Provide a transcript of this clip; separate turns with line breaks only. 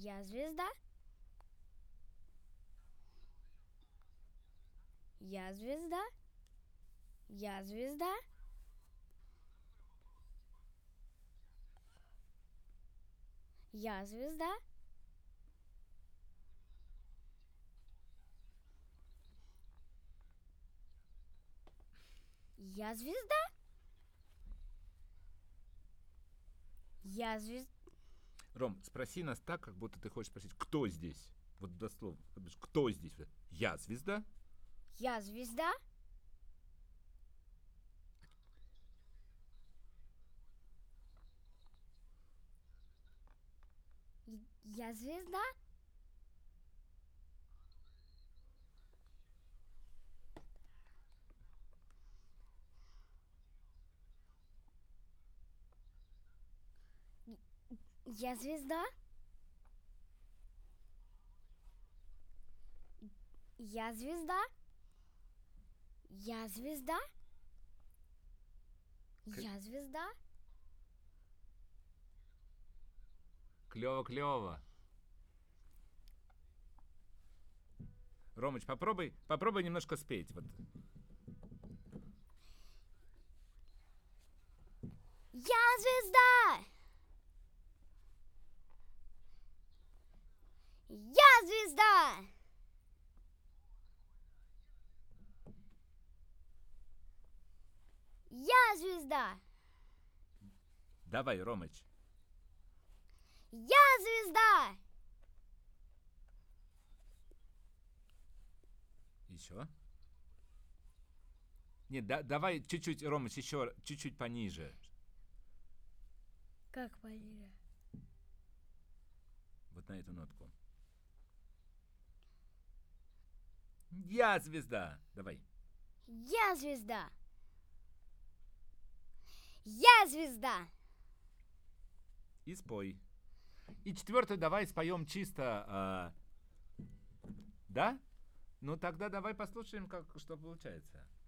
Я звезда. Я звезда. Я звезда. Я звезда. Я звезда. Я звезда.
Ром, спроси нас так, как будто ты хочешь спросить, кто здесь? Вот дословно. Кто здесь? Я звезда?
Я звезда. Я звезда. Я звезда. Я звезда. Я звезда. Я звезда.
Клево. Ромыч, попробуй немножко спеть. Вот.
Я звезда. Я звезда. Я звезда.
Давай, Ромыч.
Я звезда.
Еще. Нет, давай чуть-чуть, Ромыч, еще чуть-чуть пониже.
Как пониже?
Вот на эту нотку. Я звезда. Давай.
Я звезда. Я звезда.
И спой. И четвертую давай споем чисто. Да? Ну тогда давай послушаем, что получается.